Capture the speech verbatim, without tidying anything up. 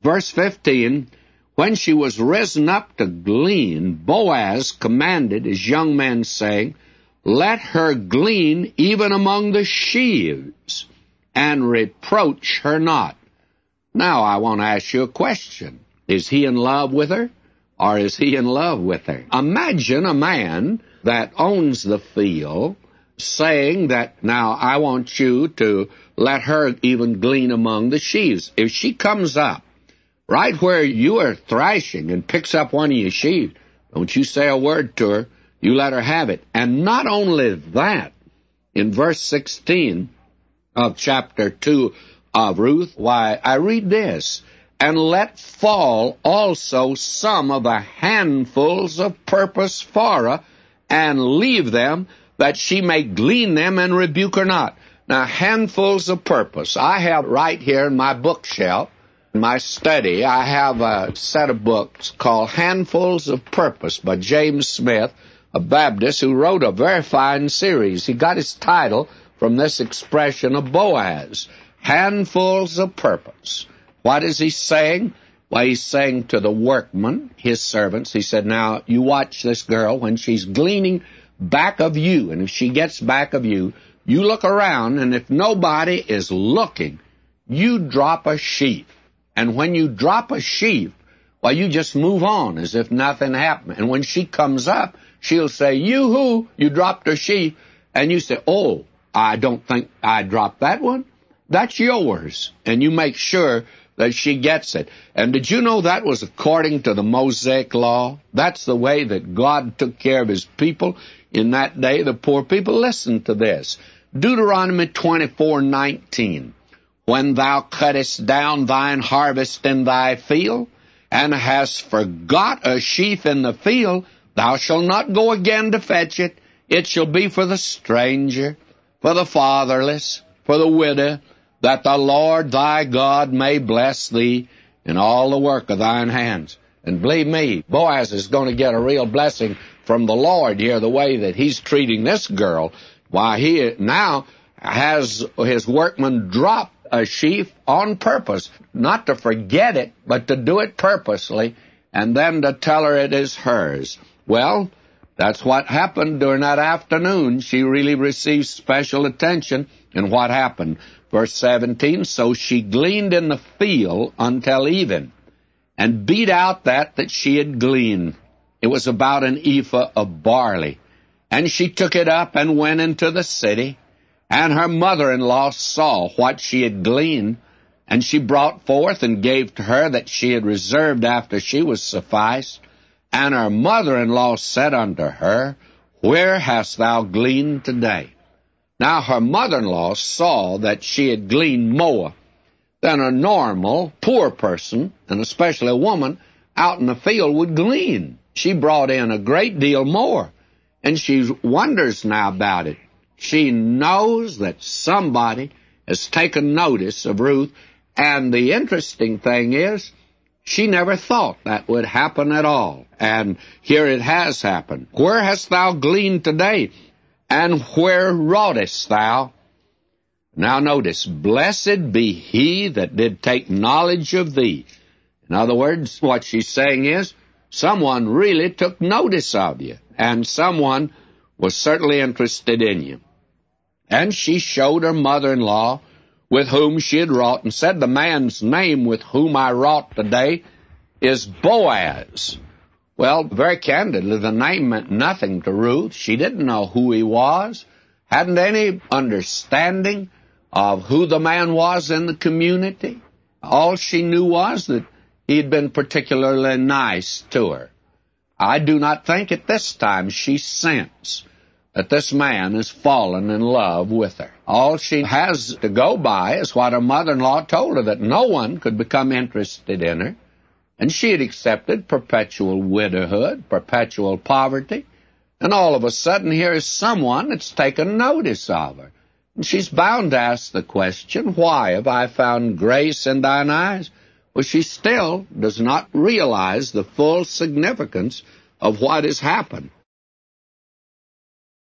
Verse fifteen, when she was risen up to glean, Boaz commanded his young men, saying, let her glean even among the sheaves, and reproach her not. Now I want to ask you a question. Is he in love with her, or is he in love with her? Imagine a man that owns the field saying that, now I want you to let her even glean among the sheaves. If she comes up right where you are thrashing and picks up one of your sheaves, don't you say a word to her. You let her have it. And not only that, in verse sixteen of chapter two of Ruth, why, I read this, and let fall also some of the handfuls of purpose for her, and leave them, that she may glean them and rebuke her not. Now, handfuls of purpose. I have right here in my bookshelf, in my study, I have a set of books called Handfuls of Purpose by James Smith, a Baptist who wrote a very fine series. He got his title from this expression of Boaz, handfuls of purpose. What is he saying? Well, he's saying to the workmen, his servants, he said, now, you watch this girl when she's gleaning back of you, and if she gets back of you, you look around, and if nobody is looking, you drop a sheaf. And when you drop a sheaf, well, you just move on as if nothing happened. And when she comes up, she'll say, you-hoo, you dropped her sheaf. And you say, oh, I don't think I dropped that one. That's yours. And you make sure that she gets it. And did you know that was according to the Mosaic law? That's the way that God took care of his people in that day, the poor people. Listen to this. Deuteronomy twenty-four nineteen. When thou cuttest down thine harvest in thy field, and hast forgot a sheaf in the field, thou shalt not go again to fetch it. It shall be for the stranger, for the fatherless, for the widow, that the Lord thy God may bless thee in all the work of thine hands. And believe me, Boaz is going to get a real blessing from the Lord here, the way that he's treating this girl. Why, he now has his workman drop a sheaf on purpose, not to forget it, but to do it purposely, and then to tell her it is hers. Well, that's what happened during that afternoon. She really received special attention. And what happened? Verse seventeen, so she gleaned in the field until even, and beat out that that she had gleaned. It was about an ephah of barley. And she took it up and went into the city, and her mother-in-law saw what she had gleaned, and she brought forth and gave to her that she had reserved after she was sufficed. And her mother-in-law said unto her, where hast thou gleaned today? Now her mother-in-law saw that she had gleaned more than a normal poor person, and especially a woman, out in the field would glean. She brought in a great deal more, and she wonders now about it. She knows that somebody has taken notice of Ruth, and the interesting thing is, she never thought that would happen at all. And here it has happened. Where hast thou gleaned today? And where wroughtest thou? Now notice, blessed be he that did take knowledge of thee. In other words, what she's saying is, someone really took notice of you, and someone was certainly interested in you. And she showed her mother-in-law with whom she had wrought, and said, the man's name with whom I wrought today is Boaz. Well, very candidly, the name meant nothing to Ruth. She didn't know who he was, hadn't any understanding of who the man was in the community. All she knew was that he had been particularly nice to her. I do not think at this time she sensed that this man has fallen in love with her. All she has to go by is what her mother-in-law told her, that no one could become interested in her, and she had accepted perpetual widowhood, perpetual poverty, and all of a sudden here is someone that's taken notice of her. And she's bound to ask the question, why have I found grace in thine eyes? Well, she still does not realize the full significance of what has happened.